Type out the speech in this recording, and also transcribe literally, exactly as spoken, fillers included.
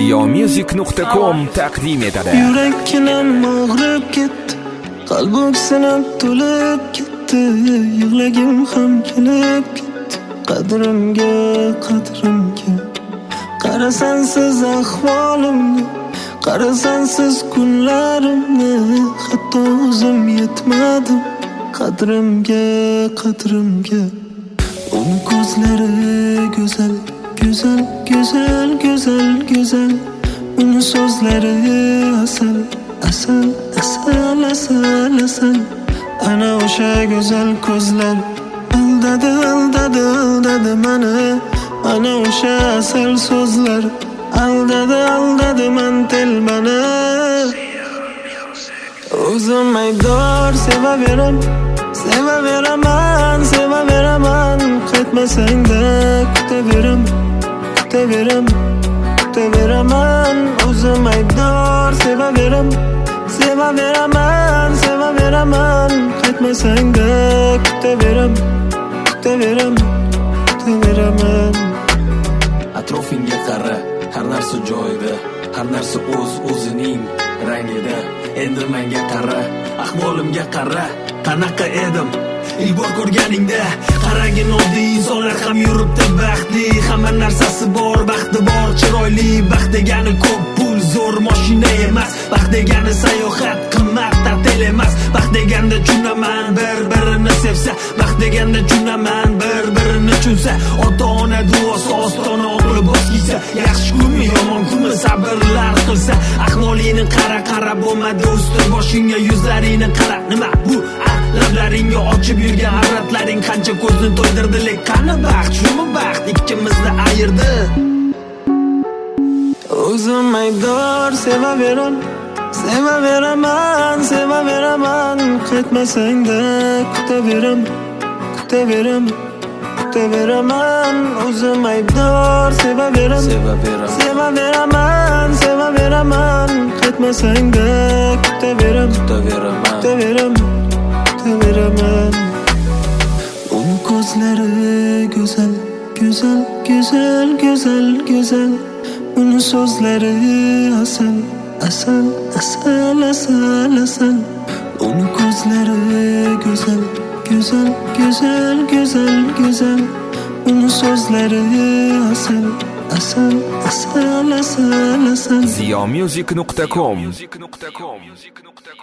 ziyo music nuqta com taqdim etadi. Yurakkinam og'rib ketdi, qalbim sinib to'lib ketdi, yig'lagim ham kelib ketdi. Qadrimga, qadrimga qarasan siz ahvolimni, qarasan siz kunlarimni, hatto o'zim yetmadim qadrimga, qadrimga. Uning ko'zlari go'zal, go'zal, go'zal, go'zal, go'zal. Uning so'zlari asal, asal, asal, asal, asal. Ana o'sha go'zal ko'zlar aldadi, aldadi, aldadi meni. Ana o'sha asal so'zlar aldadi, aldadi men telbani. O'zim aybdor, sevaveraman, sevaveraman, sevaveraman. Qaytmasang-da kutaveraman, kutaveraman, kutaveraman. O'zim aybdor, sevaveraman, sevaveraman, sevaveraman. Qaytmasang-da kutaveraman, kutaveraman, kutaveraman. Atrofingga qara, har narsa joyida, har narsa o'z o'zining rangida. Endi menga qara, ahvolimga qara, qanaqa edim ilk bor ko'rganingda. Qaragin, oddiy insonlar ham yuribdi baxtli, hamma narsasi bor, baxti bor, chiroyli. Baxt degani ko'p pul, zo'r mashina emas. Baxt degani sayohat, qimmat ta'til emas. Baxt deganda tunaman, bir-birini sevsa. Baxt deganda tunaman, bir-birini tushunsa. Ota-ona duosi ostona o'g'li bosh kiysa. Yaxshi kunmi, yomon kunmi, sabrlar qilsa. Ahvolingni qara, qara bo'lmadi ustir boshingga, yuzlaringni qara. Nima bu? Lablaringga ochib yurgan arratlaring qancha ko'zni to'ydirdi, lek qani baxt, shumi baxt ikkimizni ayirdi. O'zim aybdor, sevaveraman, sevaveraman, sevaveraman. Qaytmasang-da kutaveraman, kutaveraman, kutaveraman. O'zim aybdor, sevaveraman, sevaveraman, sevaveraman, sevaveraman. Qaytmasang-da kutaveraman, kutaveraman, kutaveraman, kutaveraman. Uning ko'zlari go'zal, go'zal, go'zal, go'zal, go'zal. Uning so'zlari asal, asal, asal, asal, asal. Uning ko'zlari go'zal, go'zal, go'zal, go'zal, go'zal. Uning so'zlari asal, asal, asal, asal, asal. ziyo music nuqta com